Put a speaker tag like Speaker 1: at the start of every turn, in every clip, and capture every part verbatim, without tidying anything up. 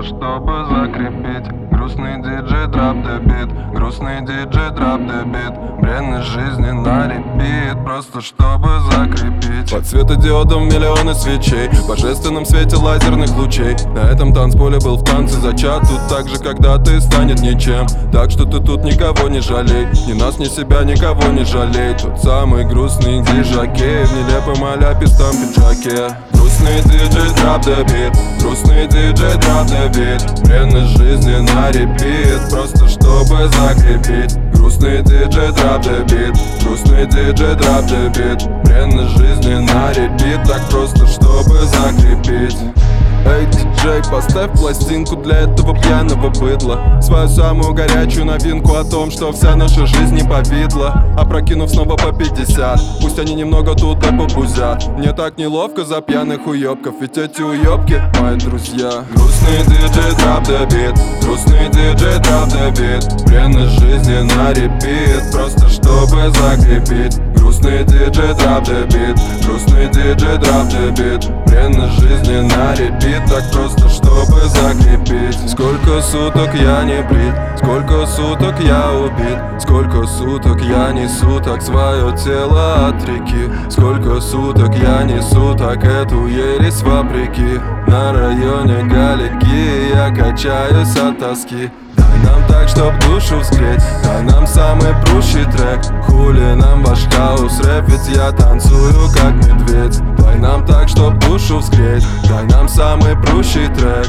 Speaker 1: просто чтобы закрепить. Грустный диджей драп the beat, грустный диджей драп the beat. Бренность жизни на репит, просто чтобы закрепить.
Speaker 2: Под светодиодом миллионы свечей, в божественном свете лазерных лучей. На этом танцполе был в танце зачат. Тут так же когда-то и станет ничем. Так что ты тут никого не жалей, ни нас, ни себя, никого не жалей. Тот самый грустный диджакей в нелепом аляпистом пиджаке. Грустный диджей драп the beat, грустный диджей драп the beat. Бренность жизни на репит, просто чтобы закрепить. Грустный диджей драп the beat, грустный диджей драп the beat. Бренность жизни на репит, так просто чтобы закрепить. Эй, диджей, поставь пластинку для этого пьяного быдла. Свою самую горячую новинку о том, что вся наша жизнь не повидла. Опрокинув снова по пятьдесят, пусть они немного тут и побузят. Мне так неловко за пьяных уёбков, ведь эти уёбки мои друзья. Грустный диджей драп the beat, грустный диджей драп the beat. Бренность жизни на репит, просто чтобы закрепить. Грустный диджей драп the beat, грустный диджей драп the beat. Бренность жизни на репит, так просто чтобы закрепить. Сколько суток я не брит, сколько суток я убит. Сколько суток я несу так свое тело от реки. Сколько суток я несу так эту ересь вопреки. На районе Галики я качаюсь от тоски. Дай нам так, чтоб душу взгреть, дай нам самый прущий трек. Хули нам ваш хаус рэп, ведь я танцую как медведь. Дай нам так, чтоб душу взгреть, дай нам самый прущий трек.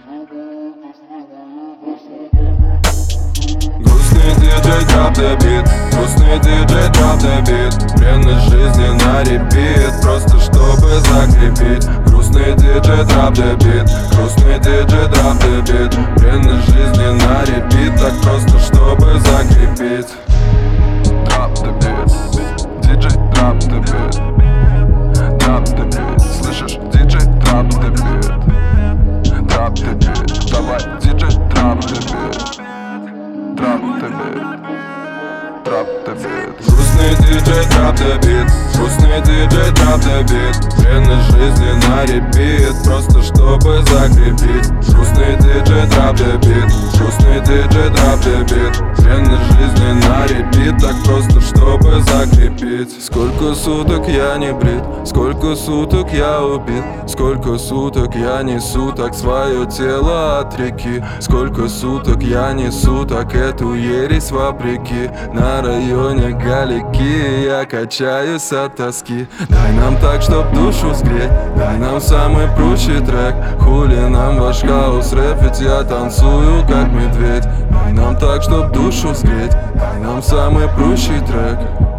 Speaker 2: Грустный диджей драп the beat, грустный диджей драп the beat. Бренность жизни на репит, просто чтобы закрепить. Грустный диджей драп the beat, грустный диджей драп the beat. Бренность жизни на репит, так просто чтобы закрепить.
Speaker 1: Drop the beat, диджей drop the beat, drop the beat, слышишь, диджей drop the beat, drop the beat, давай, диджей drop the beat, drop the beat, drop the beat.
Speaker 2: Грустный диджей драп the beat, грустный диджей драп the beat. Бренность жизни на репит, просто чтобы закрепить. Грустный диджей драп the beat, грустный диджей драп the beat. Бренность жизни на репит, так просто чтобы закрепить. Сколько суток я не брит, сколько суток я убит. Сколько суток я несу так свое тело от реки. Сколько суток я несу так эту ересь вопреки. На районе Галики я качаюсь от тоски. Дай нам так, чтоб душу сгреть, дай нам самый прущий трек. Хули нам ваш хаус рэп, ведь я танцую как медведь. Дай нам так, чтоб душу сгреть, дай нам самый прущий трек.